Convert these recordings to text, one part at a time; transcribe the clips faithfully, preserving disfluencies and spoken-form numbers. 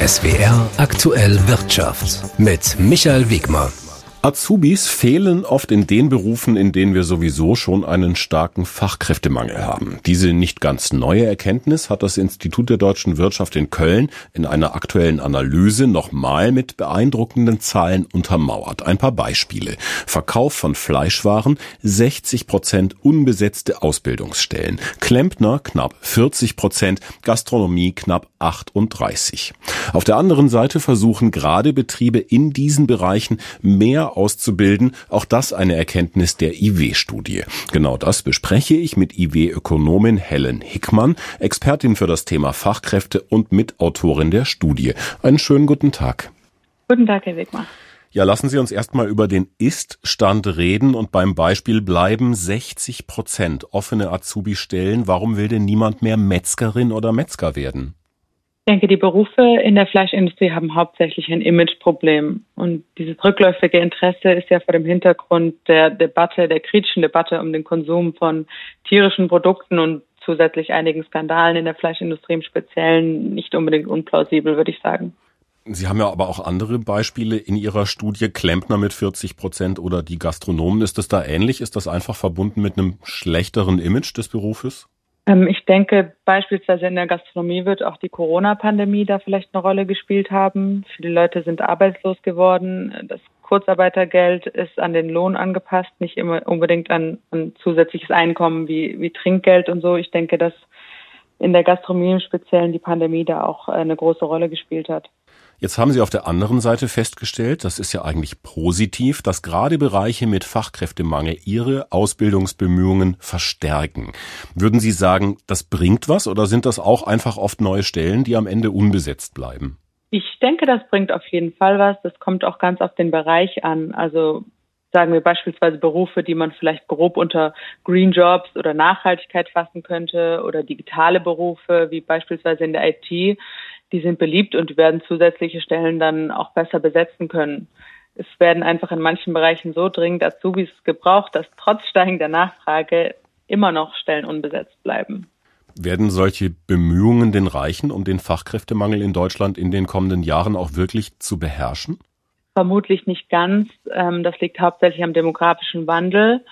S W R Aktuell Wirtschaft mit Michael Wegmer. Azubis fehlen oft in den Berufen, in denen wir sowieso schon einen starken Fachkräftemangel haben. Diese nicht ganz neue Erkenntnis hat das Institut der deutschen Wirtschaft in Köln in einer aktuellen Analyse nochmal mit beeindruckenden Zahlen untermauert. Ein paar Beispiele. Verkauf von Fleischwaren, sechzig Prozent unbesetzte Ausbildungsstellen. Klempner knapp vierzig Prozent, Gastronomie knapp achtunddreißig. Auf der anderen Seite versuchen gerade Betriebe in diesen Bereichen mehr auszubilden. Auch das eine Erkenntnis der I W-Studie. Genau das bespreche ich mit I W-Ökonomin Helen Hickmann, Expertin für das Thema Fachkräfte und Mitautorin der Studie. Einen schönen guten Tag. Guten Tag, Herr Wegmer. Ja, lassen Sie uns erstmal über den Ist-Stand reden und beim Beispiel bleiben. sechzig Prozent offene Azubi-Stellen. Warum will denn niemand mehr Metzgerin oder Metzger werden? Ich denke, die Berufe in der Fleischindustrie haben hauptsächlich ein Imageproblem. Und dieses rückläufige Interesse ist ja vor dem Hintergrund der Debatte, der kritischen Debatte um den Konsum von tierischen Produkten und zusätzlich einigen Skandalen in der Fleischindustrie im Speziellen nicht unbedingt unplausibel, würde ich sagen. Sie haben ja aber auch andere Beispiele in Ihrer Studie, Klempner mit vierzig Prozent oder die Gastronomen. Ist das da ähnlich? Ist das einfach verbunden mit einem schlechteren Image des Berufes? Ich denke, beispielsweise in der Gastronomie wird auch die Corona-Pandemie da vielleicht eine Rolle gespielt haben. Viele Leute sind arbeitslos geworden. Das Kurzarbeitergeld ist an den Lohn angepasst, nicht immer unbedingt an, an zusätzliches Einkommen wie, wie Trinkgeld und so. Ich denke, dass in der Gastronomie im Speziellen die Pandemie da auch eine große Rolle gespielt hat. Jetzt haben Sie auf der anderen Seite festgestellt, das ist ja eigentlich positiv, dass gerade Bereiche mit Fachkräftemangel ihre Ausbildungsbemühungen verstärken. Würden Sie sagen, das bringt was oder sind das auch einfach oft neue Stellen, die am Ende unbesetzt bleiben? Ich denke, das bringt auf jeden Fall was. Das kommt auch ganz auf den Bereich an. Also sagen wir beispielsweise Berufe, die man vielleicht grob unter Green Jobs oder Nachhaltigkeit fassen könnte oder digitale Berufe, wie beispielsweise in der I T. Die sind beliebt und werden zusätzliche Stellen dann auch besser besetzen können. Es werden einfach in manchen Bereichen so dringend Azubis gebraucht, dass trotz steigender Nachfrage immer noch Stellen unbesetzt bleiben. Werden solche Bemühungen denn reichen, um den Fachkräftemangel in Deutschland in den kommenden Jahren auch wirklich zu beherrschen? Vermutlich nicht ganz. Das liegt hauptsächlich am demografischen Wandel.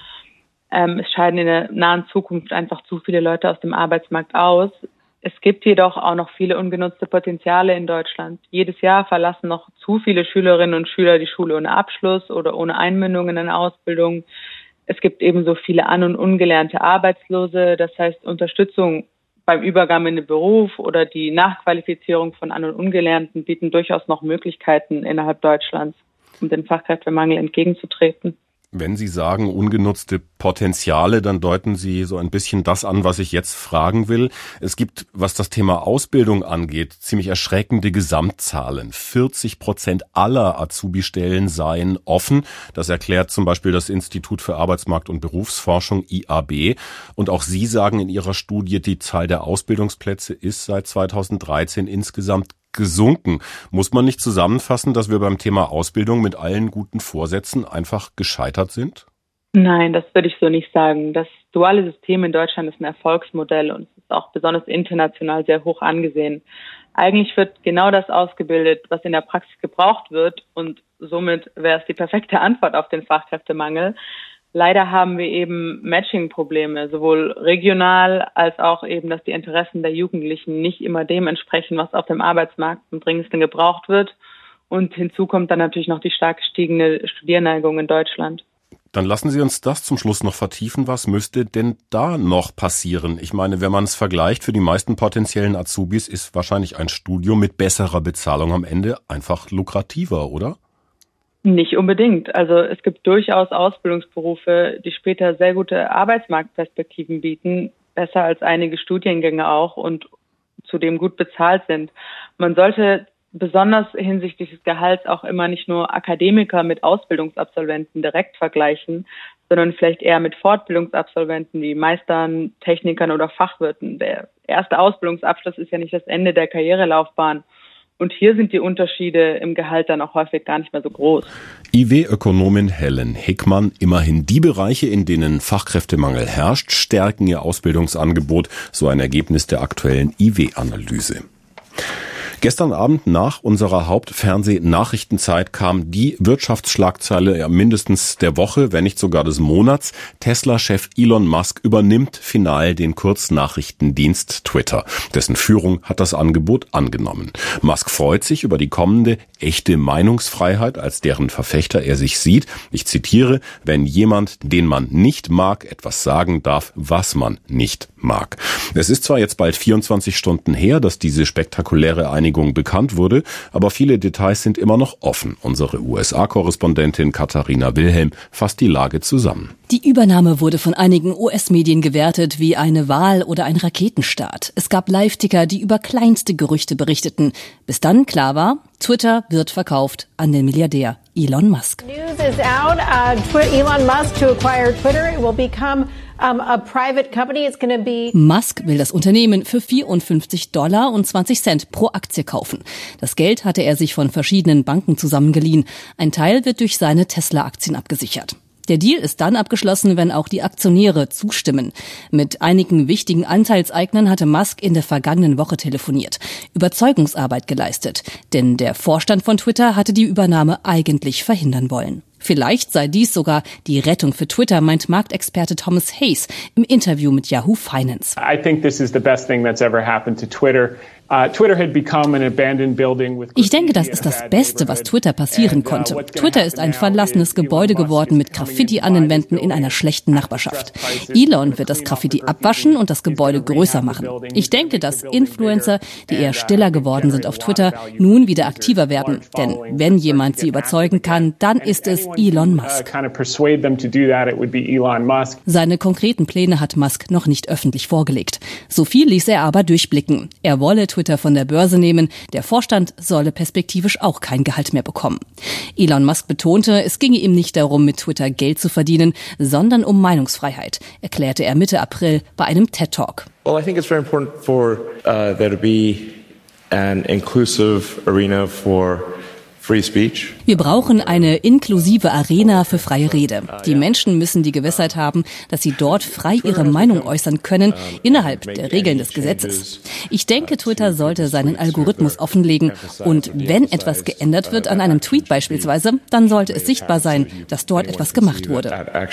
Es scheiden in der nahen Zukunft einfach zu viele Leute aus dem Arbeitsmarkt aus. Es gibt jedoch auch noch viele ungenutzte Potenziale in Deutschland. Jedes Jahr verlassen noch zu viele Schülerinnen und Schüler die Schule ohne Abschluss oder ohne Einmündung in eine Ausbildung. Es gibt ebenso viele an- und ungelernte Arbeitslose. Das heißt, Unterstützung beim Übergang in den Beruf oder die Nachqualifizierung von An- und Ungelernten bieten durchaus noch Möglichkeiten innerhalb Deutschlands, um dem Fachkräftemangel entgegenzutreten. Wenn Sie sagen ungenutzte Potenziale, dann deuten Sie so ein bisschen das an, was ich jetzt fragen will. Es gibt, was das Thema Ausbildung angeht, ziemlich erschreckende Gesamtzahlen. vierzig Prozent aller Azubi-Stellen seien offen. Das erklärt zum Beispiel das Institut für Arbeitsmarkt- und Berufsforschung I A B. Und auch Sie sagen in Ihrer Studie, die Zahl der Ausbildungsplätze ist seit zweitausenddreizehn insgesamt gesunken. Muss man nicht zusammenfassen, dass wir beim Thema Ausbildung mit allen guten Vorsätzen einfach gescheitert sind? Nein, das würde ich so nicht sagen. Das duale System in Deutschland ist ein Erfolgsmodell und ist auch besonders international sehr hoch angesehen. Eigentlich wird genau das ausgebildet, was in der Praxis gebraucht wird und somit wäre es die perfekte Antwort auf den Fachkräftemangel. Leider haben wir eben Matching-Probleme, sowohl regional als auch eben, dass die Interessen der Jugendlichen nicht immer dem entsprechen, was auf dem Arbeitsmarkt am dringendsten gebraucht wird. Und hinzu kommt dann natürlich noch die stark gestiegene Studierneigung in Deutschland. Dann lassen Sie uns das zum Schluss noch vertiefen. Was müsste denn da noch passieren? Ich meine, wenn man es vergleicht, für die meisten potenziellen Azubis ist wahrscheinlich ein Studium mit besserer Bezahlung am Ende einfach lukrativer, oder? Nicht unbedingt. Also es gibt durchaus Ausbildungsberufe, die später sehr gute Arbeitsmarktperspektiven bieten, besser als einige Studiengänge auch und zudem gut bezahlt sind. Man sollte besonders hinsichtlich des Gehalts auch immer nicht nur Akademiker mit Ausbildungsabsolventen direkt vergleichen, sondern vielleicht eher mit Fortbildungsabsolventen wie Meistern, Technikern oder Fachwirten. Der erste Ausbildungsabschluss ist ja nicht das Ende der Karrierelaufbahn. Und hier sind die Unterschiede im Gehalt dann auch häufig gar nicht mehr so groß. I W-Ökonomin Helen Hickmann, immerhin die Bereiche, in denen Fachkräftemangel herrscht, stärken ihr Ausbildungsangebot, so ein Ergebnis der aktuellen I W-Analyse. Gestern Abend nach unserer Hauptfernseh-Nachrichtenzeit kam die Wirtschaftsschlagzeile ja, mindestens der Woche, wenn nicht sogar des Monats. Tesla-Chef Elon Musk übernimmt final den Kurznachrichtendienst Twitter. Dessen Führung hat das Angebot angenommen. Musk freut sich über die kommende echte Meinungsfreiheit, als deren Verfechter er sich sieht. Ich zitiere, wenn jemand, den man nicht mag, etwas sagen darf, was man nicht mag. Es ist zwar jetzt bald vierundzwanzig Stunden her, dass diese spektakuläre Einigung bekannt wurde, aber viele Details sind immer noch offen. Unsere U S A-Korrespondentin Katharina Wilhelm fasst die Lage zusammen. Die Übernahme wurde von einigen U S-Medien gewertet wie eine Wahl oder ein Raketenstart. Es gab Live-Ticker, die über kleinste Gerüchte berichteten, bis dann klar war, Twitter wird verkauft an den Milliardär Elon Musk. News is out. Uh, Elon Musk to acquire Twitter. It will become um, a private company. It's going to be. Musk will das Unternehmen für vierundfünfzig Dollar und zwanzig Cent pro Aktie kaufen. Das Geld hatte er sich von verschiedenen Banken zusammengeliehen. Ein Teil wird durch seine Tesla-Aktien abgesichert. Der Deal ist dann abgeschlossen, wenn auch die Aktionäre zustimmen. Mit einigen wichtigen Anteilseignern hatte Musk in der vergangenen Woche telefoniert, Überzeugungsarbeit geleistet, denn der Vorstand von Twitter hatte die Übernahme eigentlich verhindern wollen. Vielleicht sei dies sogar die Rettung für Twitter, meint Marktexperte Thomas Hayes im Interview mit Yahoo Finance. I think this is the best thing that's ever happened to Twitter. Uh, Twitter had become an abandoned building with Ich denke, das ist das Beste, was Twitter passieren konnte. Twitter ist ein verlassenes Gebäude geworden mit Graffiti an den Wänden in einer schlechten Nachbarschaft. Elon wird das Graffiti abwaschen und das Gebäude größer machen. Ich denke, dass Influencer, die eher stiller geworden sind auf Twitter, nun wieder aktiver werden. Denn wenn jemand sie überzeugen kann, dann ist es Elon Musk. Seine konkreten Pläne hat Musk noch nicht öffentlich vorgelegt. So viel ließ er aber durchblicken. Er wolle Twitter von der Börse nehmen. Der Vorstand solle perspektivisch auch kein Gehalt mehr bekommen. Elon Musk betonte, es ginge ihm nicht darum, mit Twitter Geld zu verdienen, sondern um Meinungsfreiheit, erklärte er Mitte April bei einem TED-Talk. Well, I think it's very important for uh, there to be an inclusive arena for free speech. Wir brauchen eine inklusive Arena für freie Rede. Die Menschen müssen die Gewissheit haben, dass sie dort frei ihre Meinung äußern können, innerhalb der Regeln des Gesetzes. Ich denke, Twitter sollte seinen Algorithmus offenlegen und wenn etwas geändert wird an einem Tweet beispielsweise, dann sollte es sichtbar sein, dass dort etwas gemacht wurde.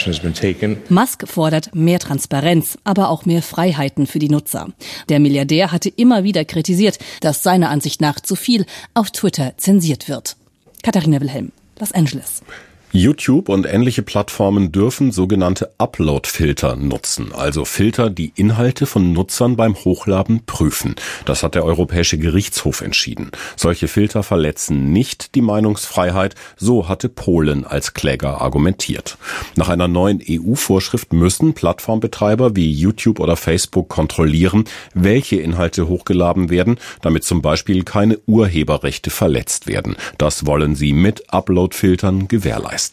Musk fordert mehr Transparenz, aber auch mehr Freiheiten für die Nutzer. Der Milliardär hatte immer wieder kritisiert, dass seiner Ansicht nach zu viel auf Twitter zensiert wird. Katharina Wilhelm, Los Angeles. YouTube und ähnliche Plattformen dürfen sogenannte Upload-Filter nutzen, also Filter, die Inhalte von Nutzern beim Hochladen prüfen. Das hat der Europäische Gerichtshof entschieden. Solche Filter verletzen nicht die Meinungsfreiheit, so hatte Polen als Kläger argumentiert. Nach einer neuen E U-Vorschrift müssen Plattformbetreiber wie YouTube oder Facebook kontrollieren, welche Inhalte hochgeladen werden, damit zum Beispiel keine Urheberrechte verletzt werden. Das wollen sie mit Upload-Filtern gewährleisten.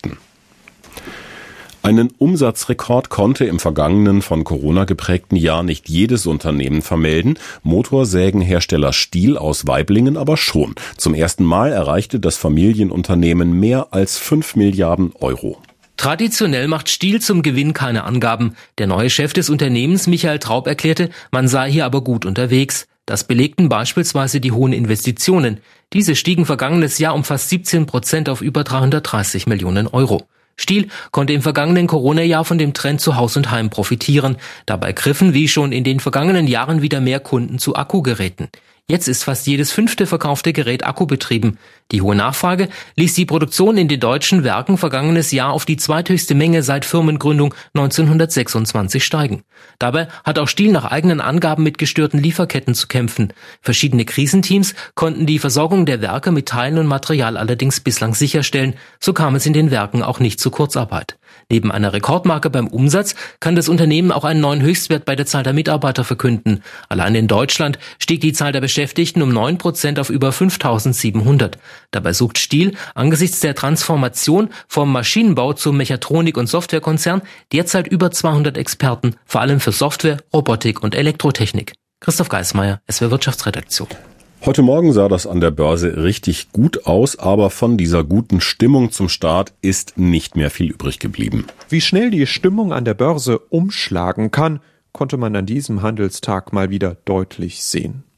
Einen Umsatzrekord konnte im vergangenen, von Corona geprägten Jahr nicht jedes Unternehmen vermelden, Motorsägenhersteller Stihl aus Waiblingen aber schon. Zum ersten Mal erreichte das Familienunternehmen mehr als fünf Milliarden Euro. Traditionell macht Stihl zum Gewinn keine Angaben. Der neue Chef des Unternehmens, Michael Traub, erklärte, man sei hier aber gut unterwegs. Das belegten beispielsweise die hohen Investitionen. Diese stiegen vergangenes Jahr um fast siebzehn Prozent auf über dreihundertdreißig Millionen Euro. Stihl konnte im vergangenen Corona-Jahr von dem Trend zu Haus und Heim profitieren. Dabei griffen wie schon in den vergangenen Jahren wieder mehr Kunden zu Akkugeräten. Jetzt ist fast jedes fünfte verkaufte Gerät akkubetrieben. Die hohe Nachfrage ließ die Produktion in den deutschen Werken vergangenes Jahr auf die zweithöchste Menge seit Firmengründung neunzehnhundertsechsundzwanzig steigen. Dabei hat auch Stihl nach eigenen Angaben mit gestörten Lieferketten zu kämpfen. Verschiedene Krisenteams konnten die Versorgung der Werke mit Teilen und Material allerdings bislang sicherstellen. So kam es in den Werken auch nicht zu Kurzarbeit. Neben einer Rekordmarke beim Umsatz kann das Unternehmen auch einen neuen Höchstwert bei der Zahl der Mitarbeiter verkünden. Allein in Deutschland stieg die Zahl der Beschäftigten um neun Prozent auf über fünftausendsiebenhundert. Dabei sucht Stihl angesichts der Transformation vom Maschinenbau zum Mechatronik- und Softwarekonzern derzeit über zweihundert Experten, vor allem für Software, Robotik und Elektrotechnik. Christoph Geismeier, S W R Wirtschaftsredaktion. Heute Morgen sah das an der Börse richtig gut aus, aber von dieser guten Stimmung zum Start ist nicht mehr viel übrig geblieben. Wie schnell die Stimmung an der Börse umschlagen kann, konnte man an diesem Handelstag mal wieder deutlich sehen.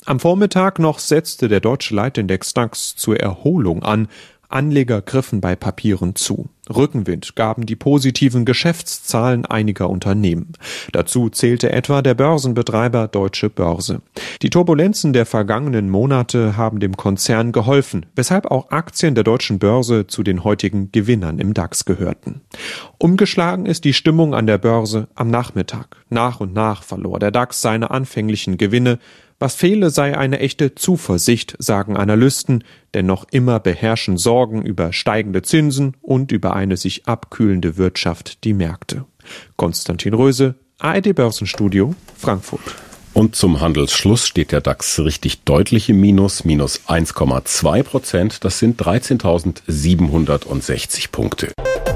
Am Vormittag noch setzte der deutsche Leitindex DAX zur Erholung an. Anleger griffen bei Papieren zu. Rückenwind gaben die positiven Geschäftszahlen einiger Unternehmen. Dazu zählte etwa der Börsenbetreiber Deutsche Börse. Die Turbulenzen der vergangenen Monate haben dem Konzern geholfen, weshalb auch Aktien der Deutschen Börse zu den heutigen Gewinnern im DAX gehörten. Umgeschlagen ist die Stimmung an der Börse am Nachmittag. Nach und nach verlor der DAX seine anfänglichen Gewinne. Was fehle, sei eine echte Zuversicht, sagen Analysten, denn noch immer beherrschen Sorgen über steigende Zinsen und über eine sich abkühlende Wirtschaft die Märkte. Konstantin Röse, A R D Börsenstudio, Frankfurt. Und zum Handelsschluss steht der DAX richtig deutlich im Minus, minus eins Komma zwei Prozent. Das sind dreizehntausendsiebenhundertsechzig Punkte.